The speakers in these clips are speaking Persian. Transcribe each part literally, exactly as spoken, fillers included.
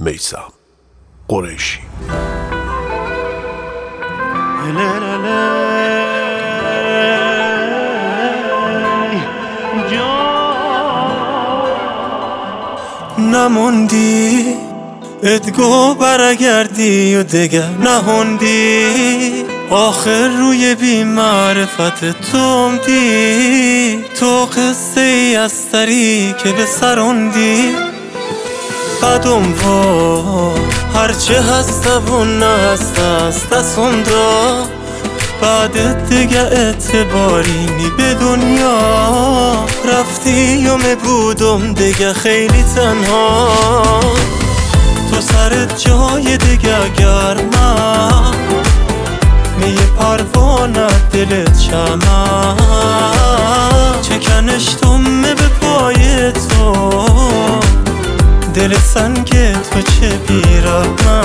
میثم قریشی. نموندی ادگو برگردی و دگر نهوندی، آخر روی بی معرفت توم دی. تو قصه ای از سری که به سروندی، قدم وا هرچه هست و نه هست است دستم دا. بعد دیگه اعتباری نی به دنیا، رفتی و مبودم دیگه خیلی تنها. تو سرت جای دیگه گرمه، می پروانه دلت شمه. چکنش تومه به پای تو، دل سنگ تو چه بیرحمه.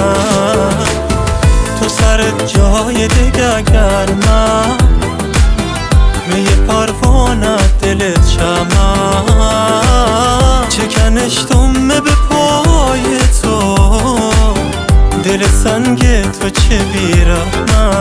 تو سرت جای دیگه گرمه، می پروانه دلت شمه. چکنش تومه به پای تو، دل سنگ تو چه بیرحمه.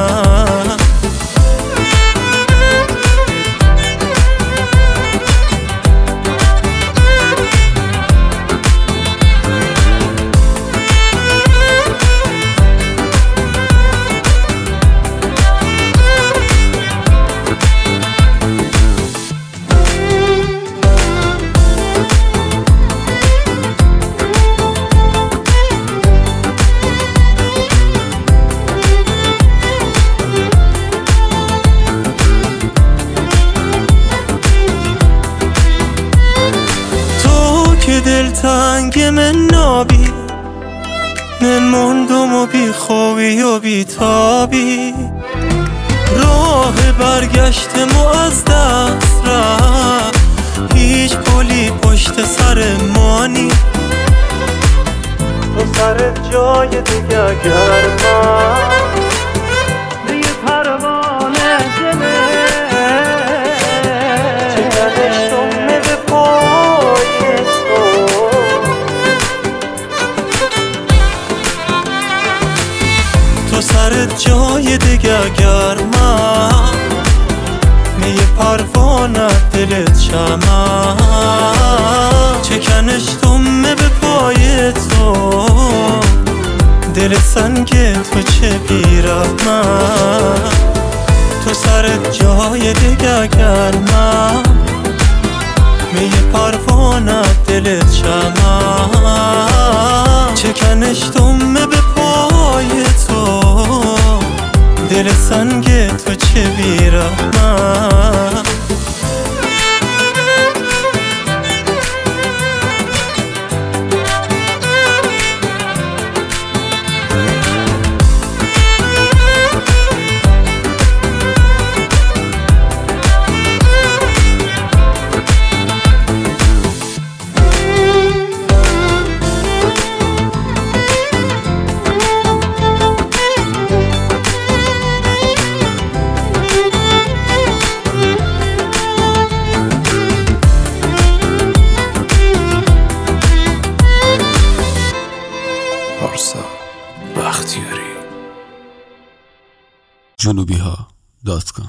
دلتنگ من نابی، نموندم و بی خوابی و بی تابی. راه برگشتم و از دست رفت، هیچ پلی پشت سر مانی. تو سرت جای دیگه گرمه، می پروانه دله. چکنش تومه به پای تو، تو سرت جای دیگه گرمه. می پروانه دلت شمه. چکنش تومه به پای تو، دل سنگ تو چه بیرحمه. تو سرت جای دیگه گرمه، می پروانه دلت شمه. چکنش تومه به پای تو، دل سنگ تو چه بیرحمه. پارسا بختیاری. جنوبی ها دات کام